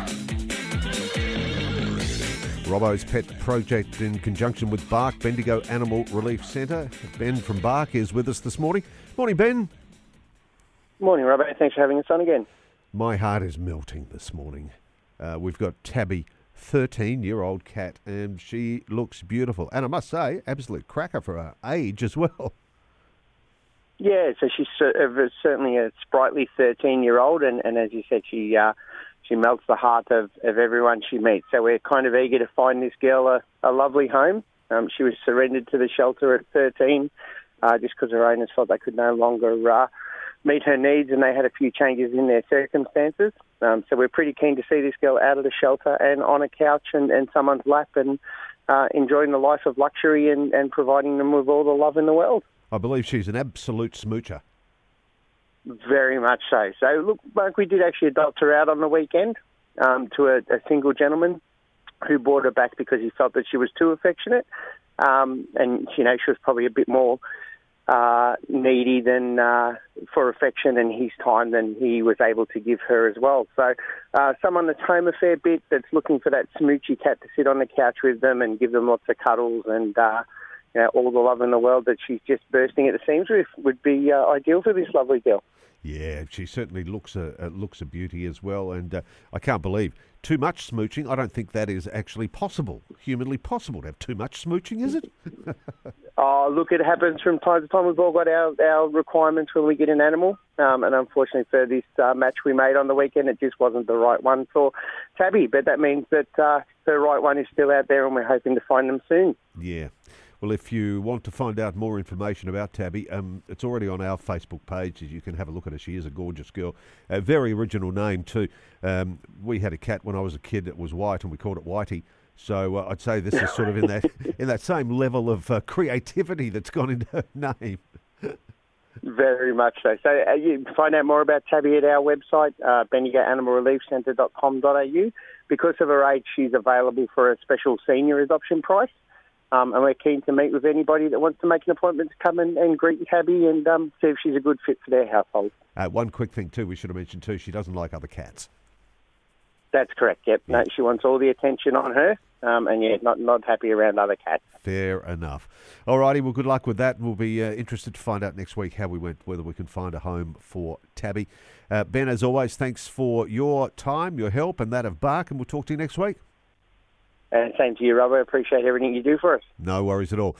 Robbo's Pet Project in conjunction with Bark Bendigo Animal Relief Centre. Ben from Bark is with us this morning. Morning, Ben. Morning, Robbo. Thanks for having us on again. My heart is melting this morning. We've got Tabby, 13-year-old cat, and she looks beautiful. And I must say, absolute cracker for her age as well. Yeah, so she's certainly a sprightly 13-year-old, and as you said, she melts the heart of everyone she meets. So we're kind of eager to find this girl a lovely home. She was surrendered to the shelter at 13 just because her owners felt they could no longer meet her needs, and they had a few changes in their circumstances. So we're pretty keen to see this girl out of the shelter and on a couch and someone's lap and enjoying the life of luxury and providing them with all the love in the world. I believe she's an absolute smoocher. Very much so. So, look, Mark, we did actually adopt her out on the weekend to a single gentleman who brought her back because he felt that she was too affectionate. And, she was probably a bit more needy than for affection and his time than he was able to give her as well. So someone that's home a fair bit, that's looking for that smoochy cat to sit on the couch with them and give them lots of cuddles and all the love in the world that she's just bursting at the seams with would be ideal for this lovely girl. Yeah, she certainly looks a beauty as well, and I can't believe too much smooching. I don't think that is actually possible, humanly possible to have too much smooching, is it? Oh, look, it happens from time to time. We've all got our requirements when we get an animal, and unfortunately for this match we made on the weekend, it just wasn't the right one for Tabby, but that means that the right one is still out there and we're hoping to find them soon. Yeah. Well, if you want to find out more information about Tabby, it's already on our Facebook page. You can have a look at her. She is a gorgeous girl. A very original name too. We had a cat when I was a kid that was white, and we called it Whitey. So I'd say this is sort of in that same level of creativity that's gone into her name. Very much so. So you can find out more about Tabby at our website, bendigoanimalreliefcentre.com.au. Because of her age, she's available for a special senior adoption price. And we're keen to meet with anybody that wants to make an appointment to come and greet Tabby and see if she's a good fit for their household. One quick thing too, we should have mentioned too, she doesn't like other cats. That's correct, yep. Yeah. No, she wants all the attention on her, not happy around other cats. Fair enough. All righty, well, good luck with that. We'll be interested to find out next week how we went, whether we can find a home for Tabby. Ben, as always, thanks for your time, your help, and that of Bark, and we'll talk to you next week. And same to you, Robert. Appreciate everything you do for us. No worries at all.